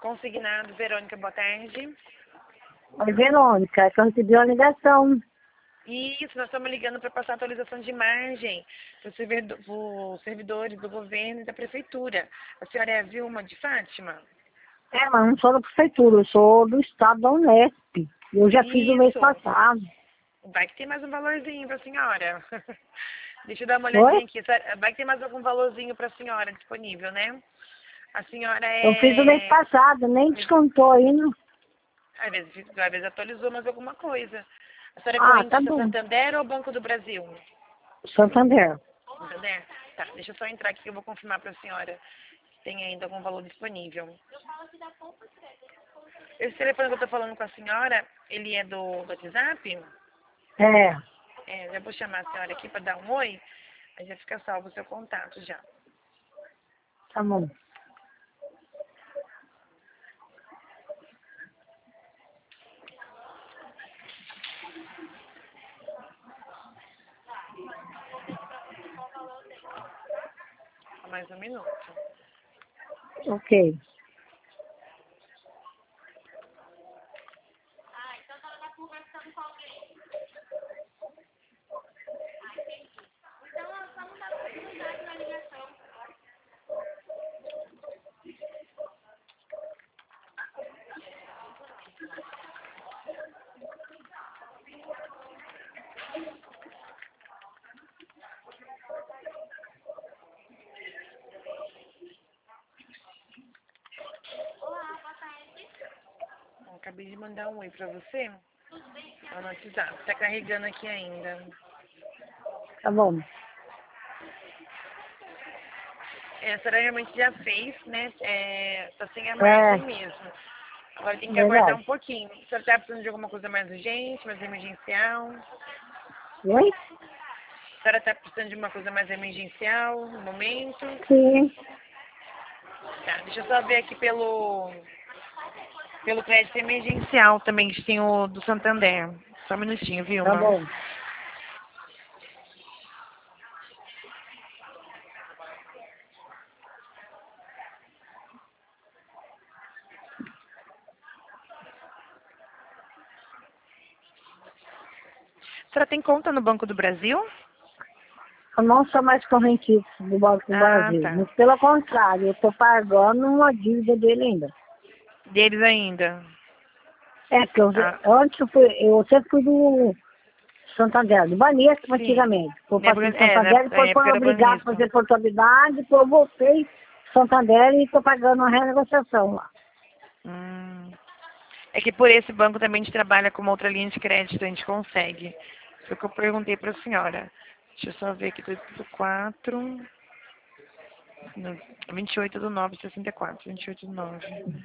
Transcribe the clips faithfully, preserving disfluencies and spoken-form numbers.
Consignado, Verônica, boa tarde. Oi, Verônica, é que eu recebi uma ligação. Isso, nós estamos ligando para passar atualização de imagem para os servidores do governo e da prefeitura. A senhora é a Vilma de Fátima? É, mas não sou da prefeitura, eu sou do estado da Unesp. Eu já fiz o mês Isso. passado. Vai que tem mais um valorzinho para a senhora. Deixa eu dar uma Oi? olhadinha aqui. Vai que tem mais algum valorzinho para a senhora disponível, né? A senhora é... Eu fiz o mês passado, nem descontou ainda. Às vezes, às vezes atualizou mais alguma coisa. A senhora é Ah, tá correntista bom. Santander ou Banco do Brasil? Santander. Santander? Tá, deixa eu só entrar aqui que eu vou confirmar para a senhora se tem ainda algum valor disponível. Esse telefone que eu tô falando com a senhora, ele é do, do WhatsApp? É, É, já vou chamar a senhora aqui para dar um oi, aí já fica salvo o seu contato já. tá bom. Só mais um minuto. Ok. Eu acabei de mandar um oi para você. No WhatsApp. Tá carregando aqui ainda. Tá bom. É, a senhora realmente já fez, né? É, tá sem a É, margem mesmo. Agora tem que aguardar um verdade. pouquinho. A senhora tá precisando de alguma coisa mais urgente, mais emergencial? Oi? A senhora tá precisando de uma coisa mais emergencial no momento? Sim. Tá, deixa eu só ver aqui pelo, pelo crédito emergencial também, que tem o do Santander. Só um minutinho, Tá Vilma. bom. A senhora tem conta no Banco do Brasil? Eu não sou mais correntista do Banco do Ah, Brasil. tá. Mas pelo contrário, eu tô pagando uma dívida dele ainda. Deles ainda. É, porque eu, Ah, antes eu, fui, eu sempre fui do Santander, do Banesco sim. antigamente. Eu Na passei época, do é, na, Santander, na depois época foi era obrigado a Banesco. fazer portabilidade, depois eu voltei Santander e estou pagando uma renegociação lá. Hum. É que por esse banco também a gente trabalha com uma outra linha de crédito, a gente consegue. Foi o que eu perguntei para a senhora. Deixa eu só ver aqui, do quatro, no, vinte e oito do nove, sessenta e quatro, vinte e oito do nove.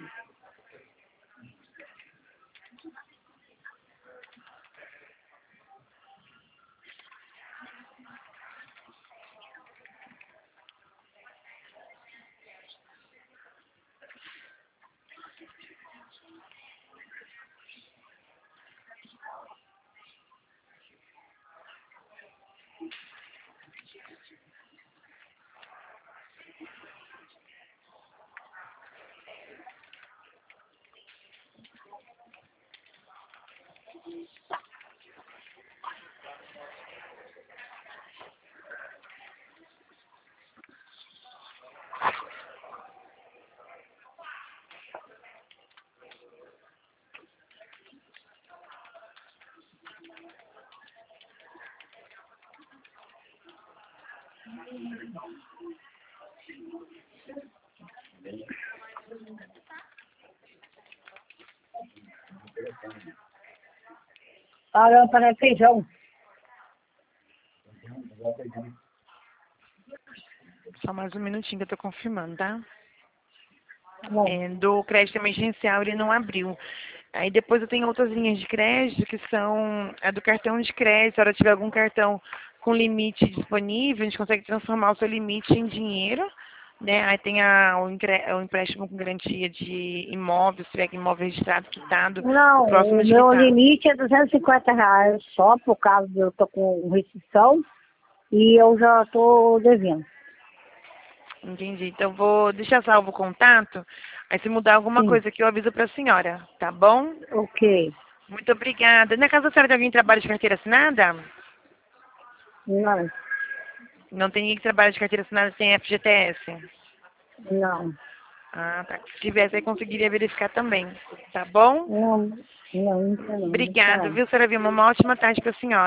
Olha, para feijão. Só mais um minutinho que eu estou confirmando, tá? Tá bom. É, do crédito emergencial ele não abriu. Aí depois eu tenho outras linhas de crédito que são a do cartão de crédito. Se a senhora tiver algum cartão com limite disponível, a gente consegue transformar o seu limite em dinheiro, né? Aí tem a, o, incre- o empréstimo com garantia de imóvel, se tiver imóvel registrado, quitado, o Não, próximo o de meu quitar. limite é duzentos e cinquenta reais só por causa de eu tô com restrição e eu já estou devendo. Entendi. Então vou deixar salvo o contato. Aí se mudar alguma Sim. coisa aqui, eu aviso para a senhora, tá bom? Ok. Muito obrigada. Na casa da senhora tem alguém que trabalha de carteira assinada? Não, Não tem ninguém que trabalha de carteira assinada sem F G T S? não. Ah, tá. Se tivesse, aí conseguiria verificar também. Tá bom? Não, não, não, não. Obrigada, Tá. viu, senhora Vilma? Uma ótima tarde para a senhora.